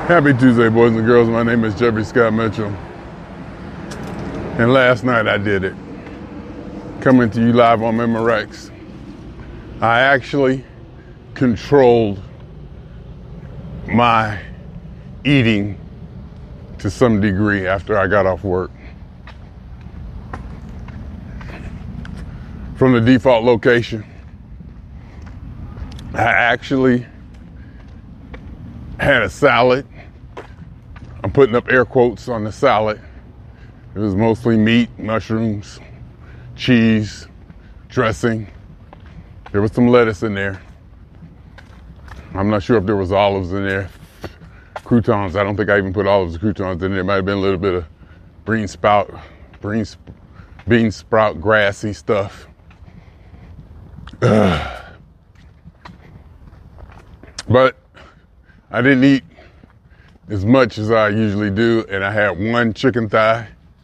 Happy Tuesday, boys and girls. My name is Jeffrey Scott Mitchell. And last night I did it. Coming to you live on Memorex. I actually controlled my eating to some degree after I got off work. From the default location, I actually had a salad. I'm putting up air quotes on the salad. It was mostly meat, mushrooms, cheese, dressing. There was some lettuce in there. I'm not sure if there was olives in there. Croutons. I don't think I even put olives or croutons in there. It might have been a little bit of bean sprout, grassy stuff. But I didn't eat as much as I usually do, and I had one chicken thigh.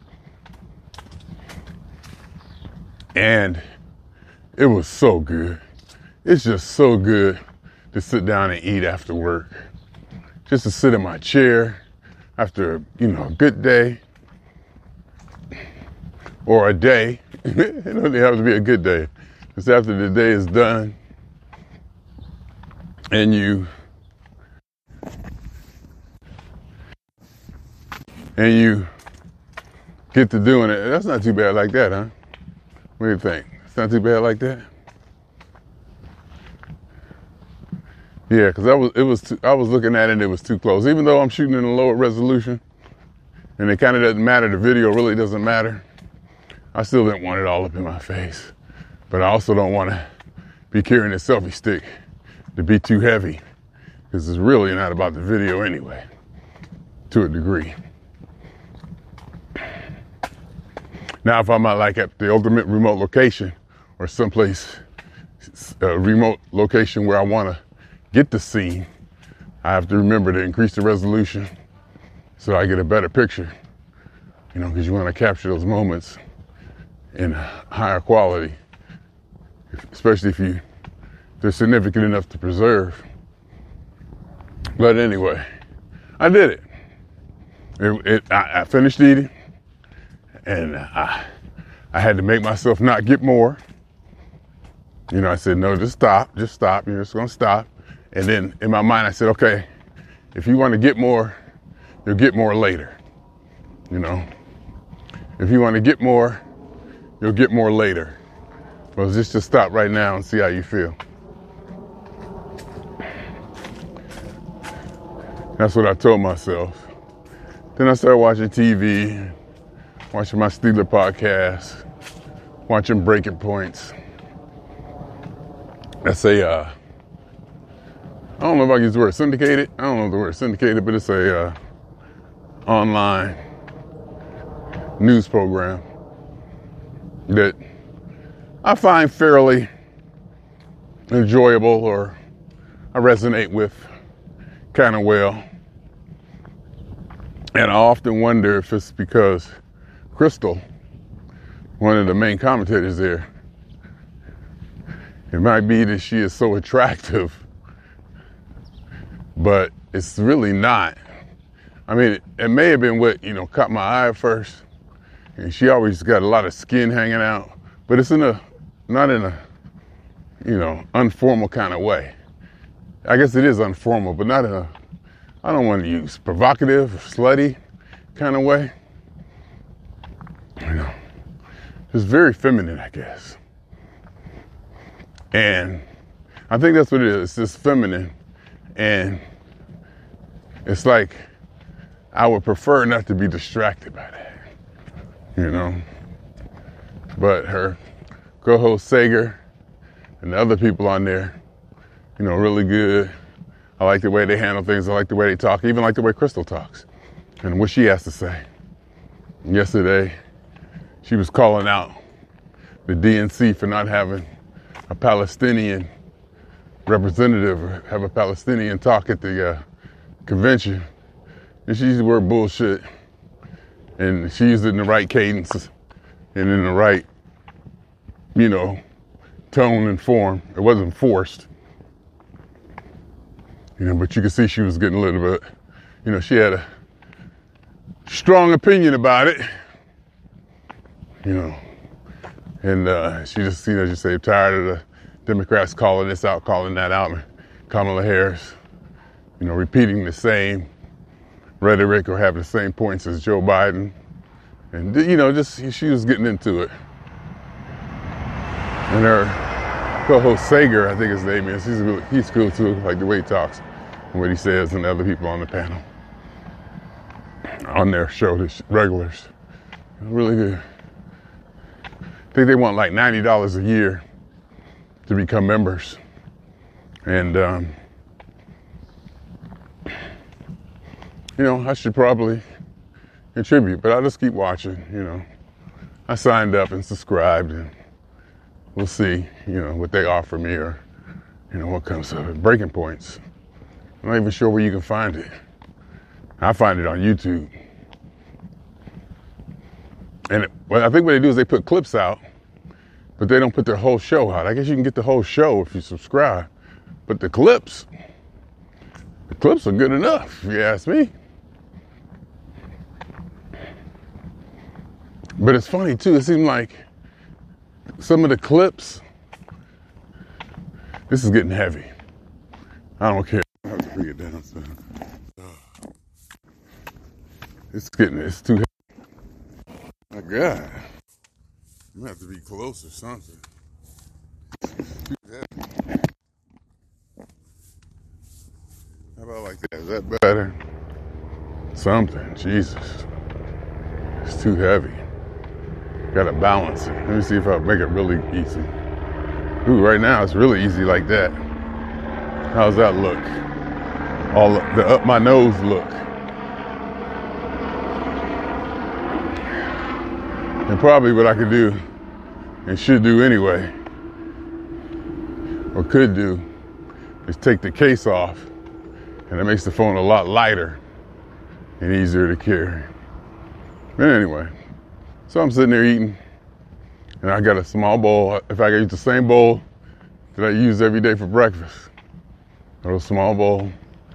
And it was so good. It's just so good to sit down and eat after work. Just to sit in my chair after, a good day. Or a day. It doesn't have to be a good day. Just after the day is done and you get to doing it. That's not too bad like that, huh? What do you think? It's not too bad like that? Yeah, because I was looking at it and it was too close. Even though I'm shooting in a lower resolution and it kind of doesn't matter, the video really doesn't matter, I still didn't want it all up in my face. But I also don't want to be carrying a selfie stick to be too heavy, because it's really not about the video anyway, to a degree. Now, if I'm at the ultimate remote location or someplace, a remote location where I want to get the scene, I have to remember to increase the resolution so I get a better picture, because you want to capture those moments in higher quality, especially if they're significant enough to preserve. But anyway, I did it. I finished eating, and I had to make myself not get more. I said, no, just stop. You're just going to stop. And then in my mind, I said, okay, if you want to get more, you'll get more later. If you want to get more, you'll get more later. Well, just stop right now and see how you feel. That's what I told myself. Then I started watching TV, watching my Steeler podcast, watching Breaking Points. That's I don't know if I use the word syndicated. I don't know the word syndicated, but it's a online news program that I find fairly enjoyable, or I resonate with kind of well. And I often wonder if it's because Crystal, one of the main commentators there, it might be that she is so attractive, but it's really not. I mean, it may have been what, caught my eye at first. And she always got a lot of skin hanging out, but it's not in a, unformal kind of way. I guess it is unformal, but not in a, I don't want to use provocative, slutty kind of way. It's very feminine, I guess. And I think that's what it is. It's just feminine. And it's like I would prefer not to be distracted by that, But her co-host Sager and the other people on there, really good. I like the way they handle things. I like the way they talk. I even like the way Crystal talks and what she has to say. Yesterday, she was calling out the DNC for not having a Palestinian representative or have a Palestinian talk at the convention. And she used the word bullshit. And she used it in the right cadence and in the right, tone and form. It wasn't forced. But you could see she was getting a little bit, she had a strong opinion about it, and she just, just say tired of the Democrats calling this out, calling that out, and Kamala Harris, repeating the same rhetoric or having the same points as Joe Biden, and she was getting into it. And her co-host Sager, I think his name is, he's cool too, like the way he talks and what he says, and the other people on the panel, on their show, the regulars, really good. I think they want like $90 a year to become members, and I should probably contribute, but I'll just keep watching. I signed up and subscribed, and we'll see, what they offer me, or, what comes of it. Breaking Points. I'm not even sure where you can find it. I find it on YouTube. And I think what they do is they put clips out, but they don't put their whole show out. I guess you can get the whole show if you subscribe, but the clips are good enough, if you ask me. But it's funny too, it seemed like some of the clips, this is getting heavy. I don't care. I have to bring it down. So. It's too heavy. My God. You have to be close or something. It's too heavy. How about like that? Is that better? Something. Jesus. It's too heavy. Gotta balance it. Let me see if I make it really easy. Ooh, right now it's really easy like that. How's that look? All the up my nose look. And probably what I could do, and should do anyway, or could do, is take the case off, and it makes the phone a lot lighter and easier to carry. But anyway, so I'm sitting there eating, and I got a small bowl. If I could use the same bowl that I use every day for breakfast, a little small bowl,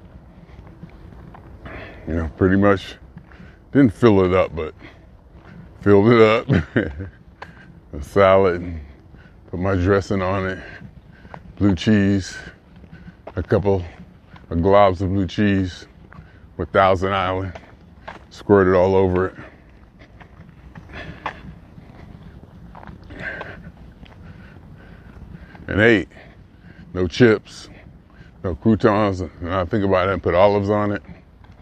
pretty much didn't fill it up, but filled it up. A salad, put my dressing on it, blue cheese, a couple of globs of blue cheese with Thousand Island, squirted all over it. And ate. No chips, no croutons, and I think about it and put olives on it.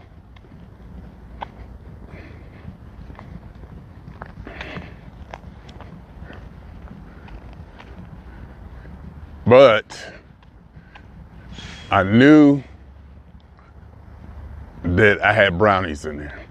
But I knew that I had brownies in there.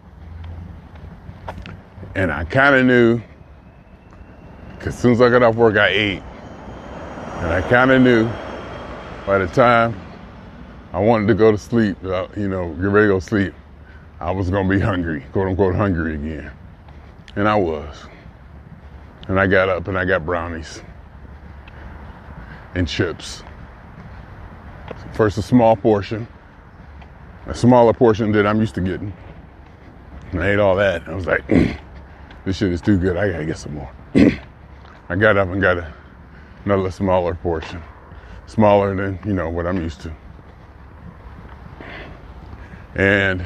And I kind of knew, because as soon as I got off work, I ate. And I kind of knew by the time I wanted to go to sleep, get ready to go to sleep, I was going to be hungry, quote unquote hungry again. And I was. And I got up and I got brownies and chips. First a small portion, a smaller portion that I'm used to getting. And I ate all that. I was like, this shit is too good. I gotta get some more. I got up and got another smaller portion. Smaller than, what I'm used to. And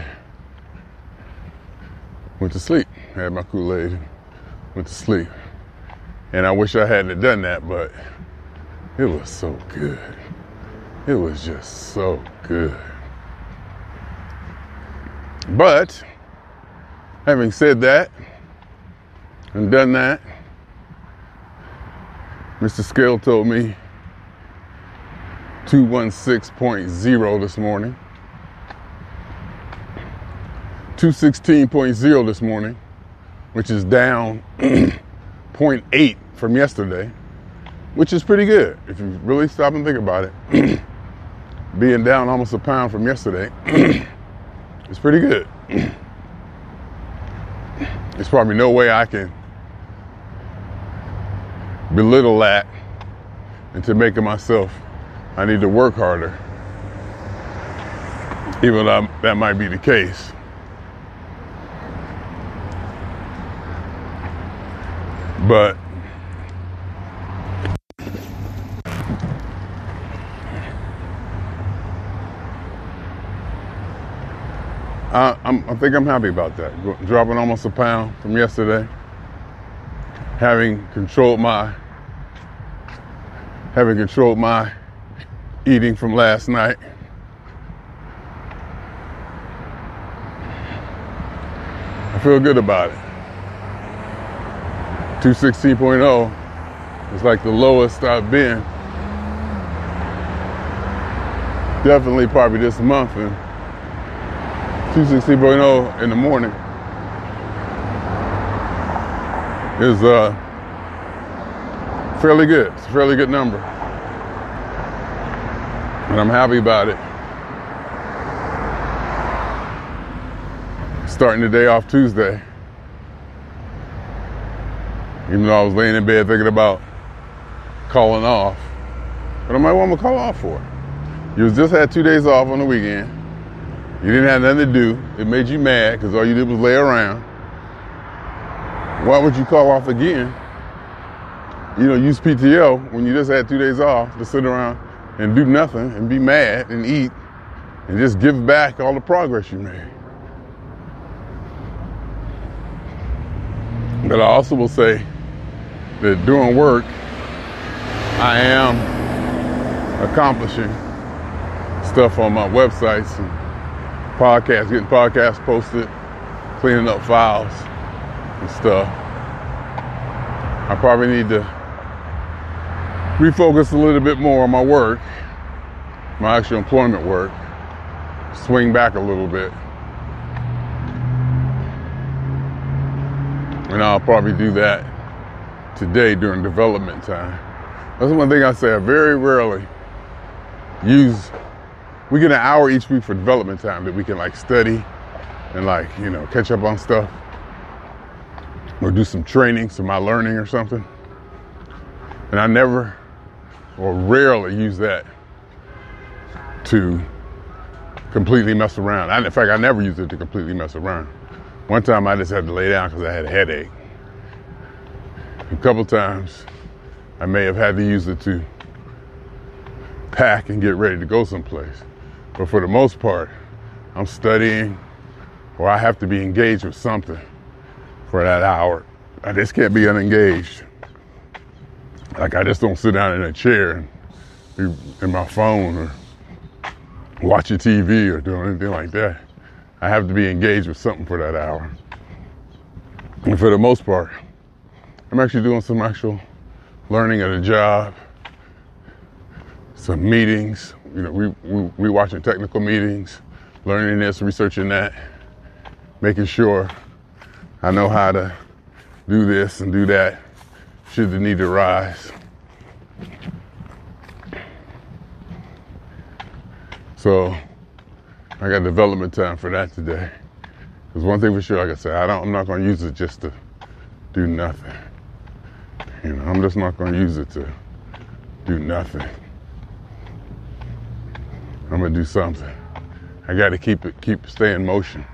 went to sleep. Had my Kool-Aid, went to sleep. And I wish I hadn't done that, but it was so good. It was just so good. But, having said that, and done that, Mr. Scale told me 216.0 this morning. 216.0 this morning, which is down 0.8 from yesterday, which is pretty good if you really stop and think about it. Being down almost a pound from yesterday, it's pretty good. There's probably no way I can belittle that into making myself, I need to work harder. even though that might be the case. But I think I'm happy about that. Dropping almost a pound from yesterday. Having controlled my eating from last night. I feel good about it. 216.0 is like the lowest I've been. Definitely probably this month, and 216.0 in the morning is fairly good. It's a fairly good number. And I'm happy about it. Starting the day off Tuesday. Even though I was laying in bed thinking about calling off. But I'm like, what am I gonna call off for? You just had 2 days off on the weekend. You didn't have nothing to do. It made you mad because all you did was lay around. Why would you call off again? You know, use PTO when you just had 2 days off to sit around and do nothing and be mad and eat and just give back all the progress you made. But I also will say that doing work, I am accomplishing stuff on my websites and podcasts, getting podcasts posted, cleaning up files and stuff. I probably need to refocus a little bit more on my work, my actual employment work, swing back a little bit. And I'll probably do that today during development time. That's one thing I say, I very rarely we get an hour each week for development time that we can like study and like, you know, catch up on stuff or do some training, some my learning or something. And I never or rarely use that to completely mess around. In fact, I never use it to completely mess around. One time I just had to lay down because I had a headache. A couple times I may have had to use it to pack and get ready to go someplace. But for the most part, I'm studying or I have to be engaged with something for that hour. I just can't be unengaged. Like I just don't sit down in a chair and be in my phone or watching TV or doing anything like that. I have to be engaged with something for that hour. And for the most part, I'm actually doing some actual learning at a job, some meetings. You know, we watching technical meetings, learning this, researching that, making sure I know how to do this and do that should the need arise. So I got development time for that today. Because one thing for sure, like I said, I'm not going to use it just to do nothing. You know, I'm just not going to use it to do nothing. I'm going to do something. I got to stay in motion.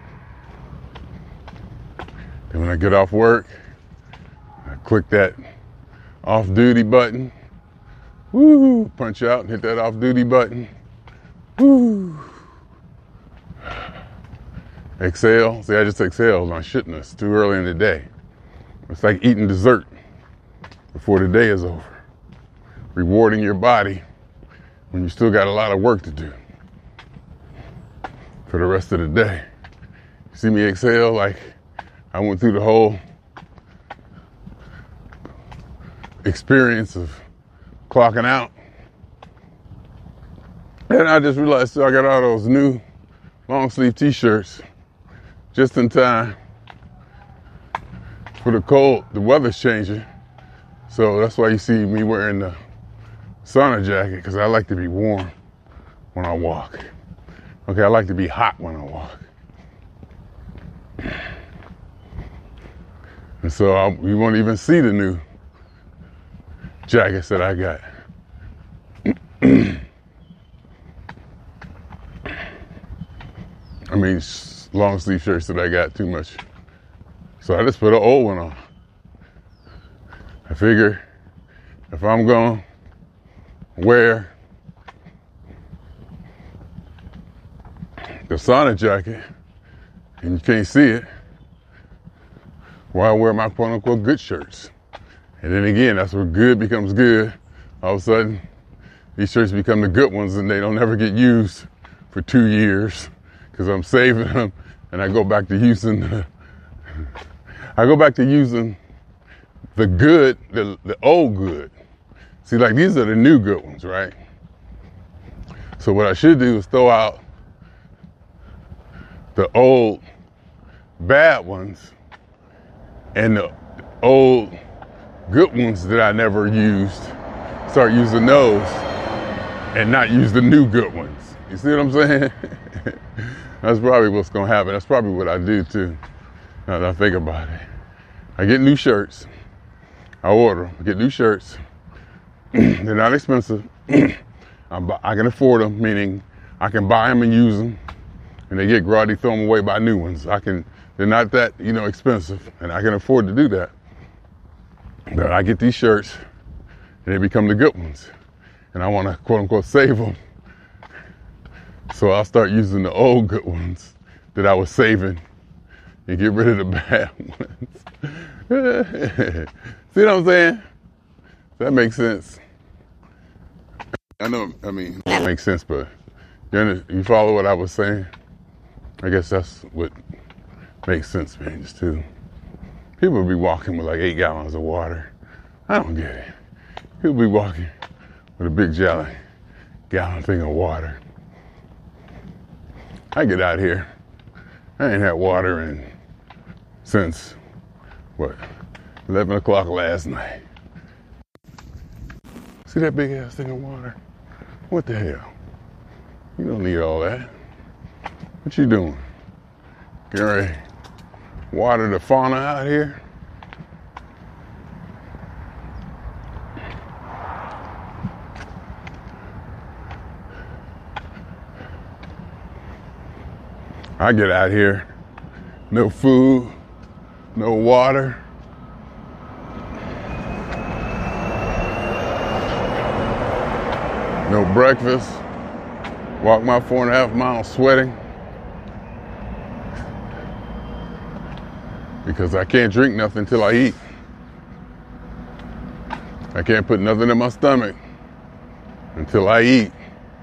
And when I get off work, I click that off-duty button. Woo! Punch out and hit that off-duty button. Woo! Exhale. See, I just exhaled on shitness too early in the day. It's like eating dessert before the day is over. Rewarding your body when you still got a lot of work to do for the rest of the day. See me exhale like I went through the whole experience of clocking out. And I just realized I got all those new long sleeve t-shirts just in time for the weather's changing. So that's why you see me wearing the sauna jacket, because I like to be warm when I walk. Okay, I like to be hot when I walk. And so you won't even see the new jackets that I got. I mean, long sleeve shirts that I got too much. So I just put an old one on. I figure if I'm gonna wear the sauna jacket and you can't see it, why wear my quote unquote good shirts? And then again, that's where good becomes good. All of a sudden, these shirts become the good ones and they don't ever get used for 2 years because I'm saving them and I go back to using the good, the old good. See, like these are the new good ones, right? So what I should do is throw out the old bad ones and the old good ones that I never used, start using those and not use the new good ones. You see what I'm saying? That's probably what's gonna happen. That's probably what I do too, now that I think about it. I get new shirts, I order them, I get new shirts. They're not expensive. I can afford them, meaning I can buy them and use them, and they get grotty, throw them away, buy new ones. They're not that, expensive, and I can afford to do that. But I get these shirts, and they become the good ones, and I want to quote unquote save them. So I'll start using the old good ones that I was saving, and get rid of the bad ones. See what I'm saying? That makes sense. I know, that makes sense, but you follow what I was saying? I guess that's what makes sense, man, just too. People be walking with like 8 gallons of water. I don't get it. People be walking with a big gallon thing of water. I get out here. I ain't had water since 11 o'clock last night. See that big ass thing of water? What the hell? You don't need all that. What you doing? Get ready. Water the fauna out here? I get out here, no food, no water. No breakfast, walk my 4.5 miles sweating because I can't drink nothing till I eat. I can't put nothing in my stomach until I eat.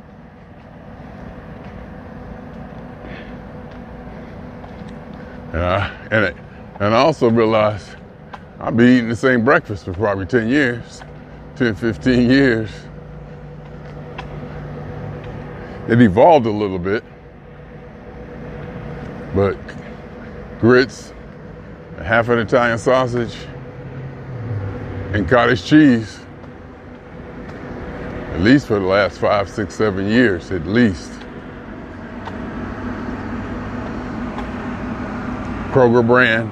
And I also realized I've been eating the same breakfast for probably 10 years, 10, 15 years. It evolved a little bit, but grits, half an Italian sausage, and cottage cheese, at least for the last 5, 6, 7 years, at least. Kroger brand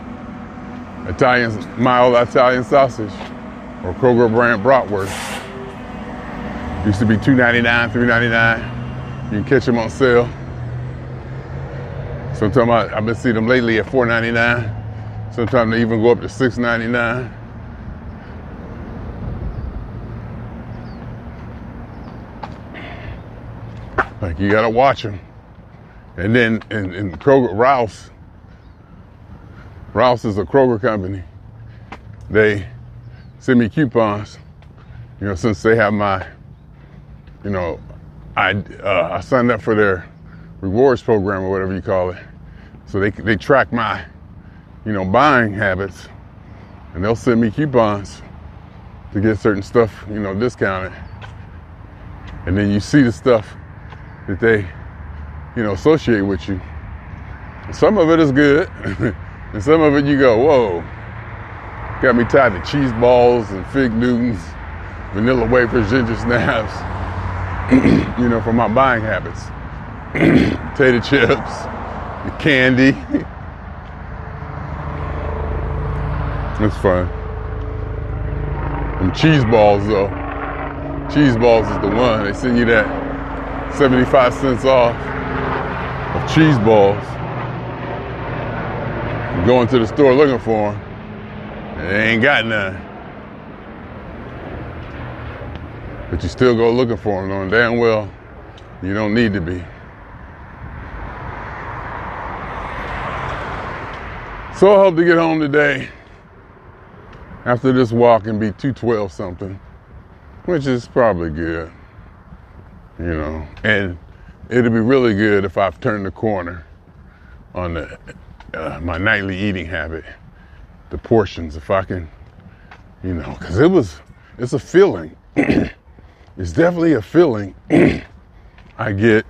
mild Italian sausage, or Kroger brand bratwurst. Used to be $2.99, $3.99. You can catch them on sale. Sometimes I've been seeing them lately at $4.99. Sometimes they even go up to $6.99. Like, you gotta watch them. And then in Kroger, Rouse is a Kroger company. They send me coupons, since they have my, I signed up for their rewards program or whatever you call it. So they track my, buying habits, and they'll send me coupons to get certain stuff, discounted. And then you see the stuff that they, associate with you. Some of it is good, and some of it you go, whoa. Got me tied to cheese balls and fig Newtons, vanilla wafers, ginger snaps, for my buying habits. Potato chips, the candy. It's fun. And cheese balls, though. Cheese balls is the one. They send you that 75 cents off of cheese balls, going to the store looking for them, and they ain't got none. But you still go looking for them, knowing damn well you don't need to be. So I hope to get home today after this walk and be 212 something, which is probably good, you know. And it'd be really good if I've turned the corner on the my nightly eating habit, the portions, if I can, you know, because it's a feeling. It's definitely a feeling I get,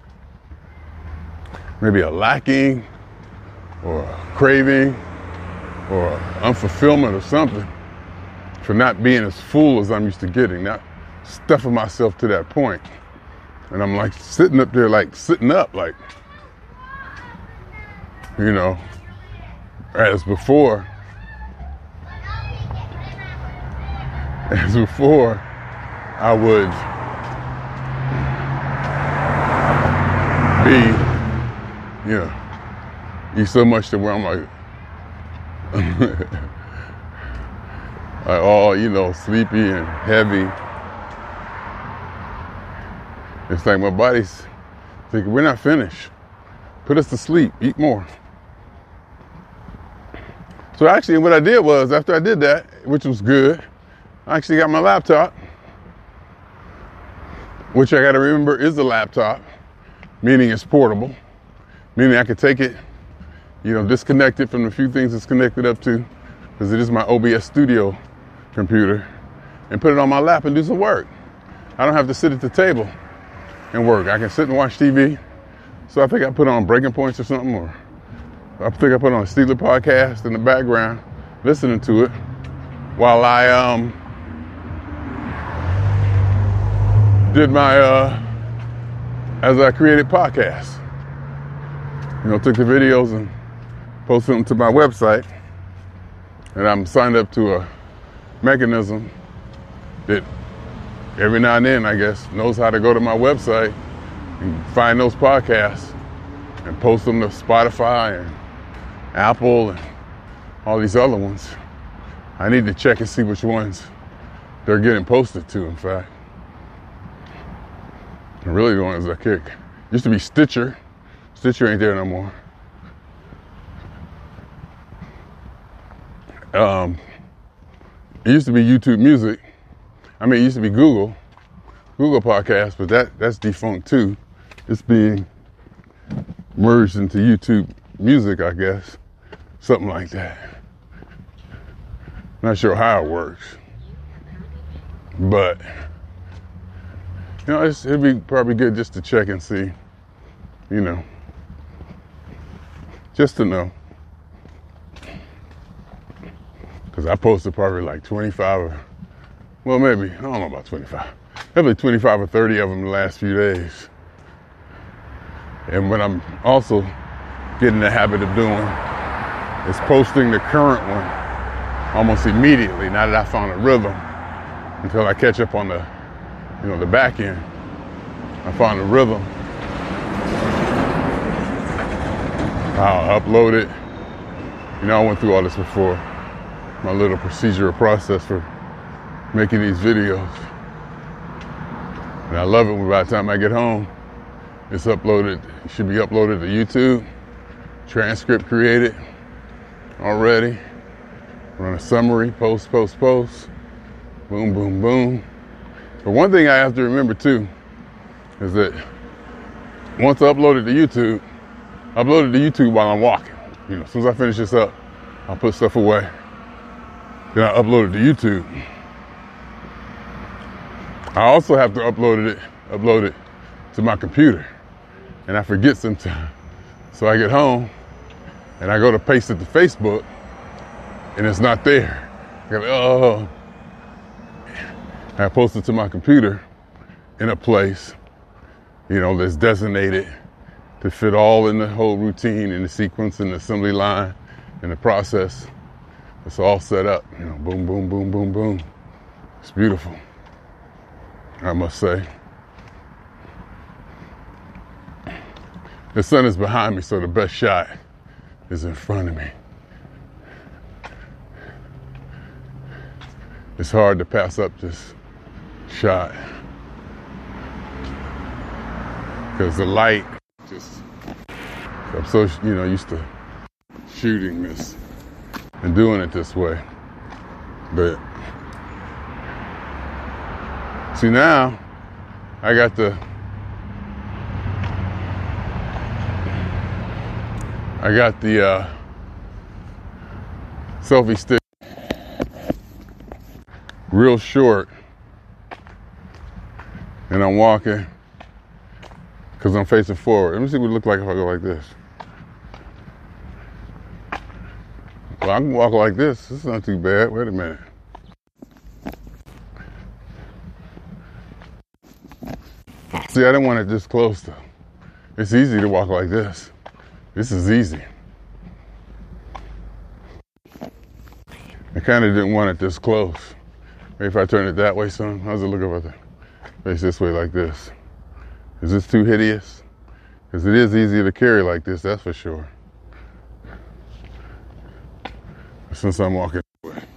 maybe a lacking or a craving or unfulfillment or something for not being as full as I'm used to getting, not stuffing myself to that point. And I'm like sitting up there, like sitting up, like, you know, as before I would be, you know, eat so much to where I'm like, like all, you know, sleepy and heavy. It's like my body's thinking, we're not finished. Put us to sleep, eat more. So actually what I did was, after I did that, which was good, I actually got my laptop, which I gotta remember is a laptop, meaning it's portable, meaning I could take it, you know, disconnect it from the few things it's connected up to, because it is my OBS Studio computer, and put it on my lap and do some work. I don't have to sit at the table and work. I can sit and watch TV. So I think I put on Breaking Points or something, or I think I put on a Steeler podcast in the background, listening to it while I did my as I created podcasts. You know, took the videos and posted them to my website, and I'm signed up to a mechanism that every now and then, I guess, knows how to go to my website and find those podcasts and post them to Spotify and Apple and all these other ones. I need to check and see which ones they're getting posted to, in fact. And really the ones I kick. Used to be Stitcher. Stitcher ain't there no more. It used to be YouTube Music. I mean, it used to be Google Podcasts, but that's defunct too. It's being merged into YouTube Music, I guess. Something like that. Not sure how it works. But, you know, it'd be probably good just to check and see, you know, just to know. Because I posted probably like 25 or, well, maybe, I don't know about 25. Probably 25 or 30 of them in the last few days. And what I'm also getting the habit of doing is posting the current one almost immediately, now that I found a rhythm, until I catch up on the, you know, the back end. I found a rhythm. I'll upload it. You know, I went through all this before. My little procedural process for making these videos. And I love it when by the time I get home, it's uploaded. It should be uploaded to YouTube. Transcript created already. Run a summary, post. Boom, boom, boom. But one thing I have to remember too is that once I upload it to YouTube, I upload it to YouTube while I'm walking. You know, as soon as I finish this up, I'll put stuff away. Then I upload it to YouTube. I also have to upload it to my computer. And I forget sometimes. So I get home and I go to paste it to Facebook and it's not there. I go, oh. I post it to my computer in a place, you know, that's designated to fit all in the whole routine and the sequence and the assembly line and the process. It's all set up, you know, boom, boom, boom, boom, boom. It's beautiful, I must say. The sun is behind me, so the best shot is in front of me. It's hard to pass up this shot because the light just, I'm so, used to shooting this and doing it this way. But see, now I got the selfie stick real short, and I'm walking because I'm facing forward. Let me see what it looks like if I go like this. Well, I can walk like this. This is not too bad. Wait a minute. See, I didn't want it this close though. It's easy to walk like this. This is easy. I kind of didn't want it this close. Maybe if I turn it that way some, how's it look over there? Face this way like this. Is this too hideous? Because it is easier to carry like this, that's for sure. Since I'm walking this way.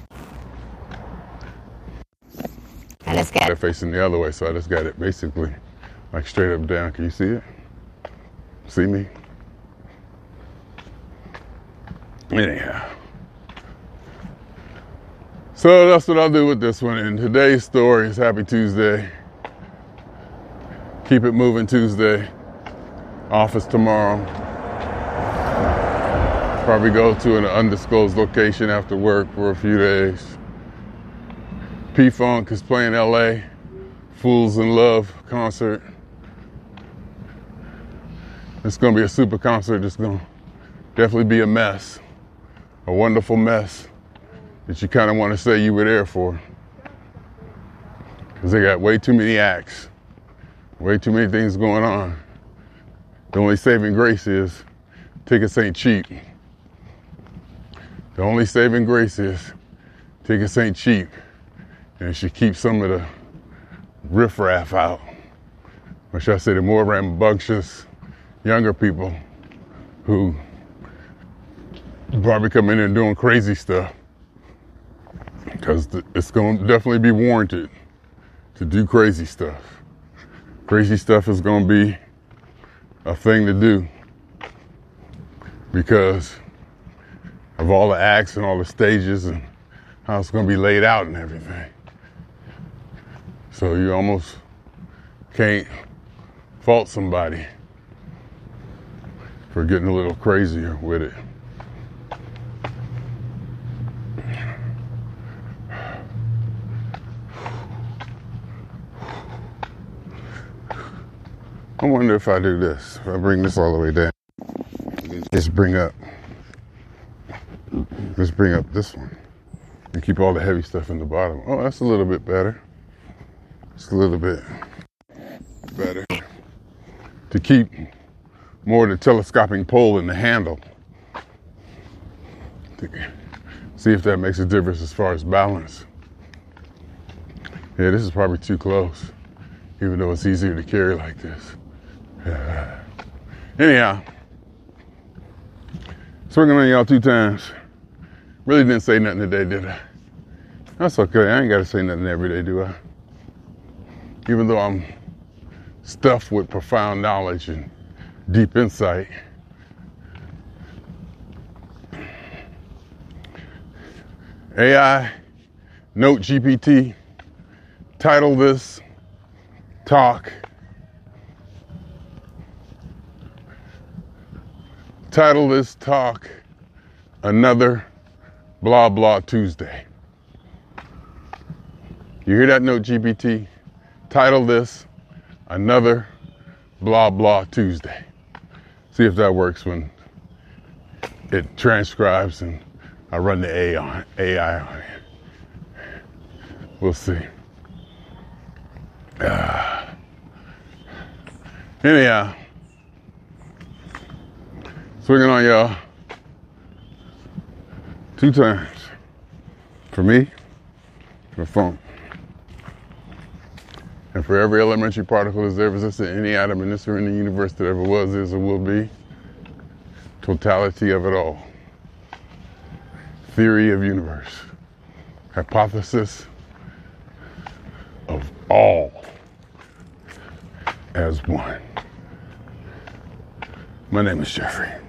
And let's get They're facing the other way, so I just got it basically like straight up down. Can you see it? See me? Anyhow. So that's what I'll do with this one. And today's story is Happy Tuesday. Keep it moving Tuesday. Office tomorrow. Probably go to an undisclosed location after work for a few days. P-Funk is playing LA. Fools in Love concert. It's gonna be a super concert. It's gonna definitely be a mess. A wonderful mess that you kind of want to say you were there for. Because they got way too many acts. Way too many things going on. The only saving grace is tickets ain't cheap. The only saving grace is tickets ain't cheap. And she keeps some of the riffraff out. Or should I say the more rambunctious younger people who probably come in and doing crazy stuff. Because it's going to definitely be warranted to do crazy stuff. Crazy stuff is going to be a thing to do because of all the acts and all the stages and how it's going to be laid out and everything. So you almost can't fault somebody for getting a little crazier with it. I wonder if I do this, if I bring this all the way down, just bring up this one and keep all the heavy stuff in the bottom. Oh, that's a little bit better. It's a little bit better. To keep more of the telescoping pole in the handle. See if that makes a difference as far as balance. Yeah, this is probably too close, even though it's easier to carry like this. Anyhow, swinging on y'all 2 times. Really didn't say nothing today, did I? That's okay. I ain't got to say nothing every day, do I? Even though I'm stuffed with profound knowledge and deep insight. AI, Note GPT, title this talk. Title this talk, Another Blah Blah Tuesday. You hear that, Note GPT? Title this, Another Blah Blah Tuesday. See if that works when it transcribes and I run the AI on it. We'll see. Anyhow, swinging on y'all 2 times. For me, for funk. And for every elementary particle that's ever existed, any atom in this or in the universe that ever was, is, or will be, totality of it all. Theory of universe. Hypothesis of all as one. My name is Jeffrey.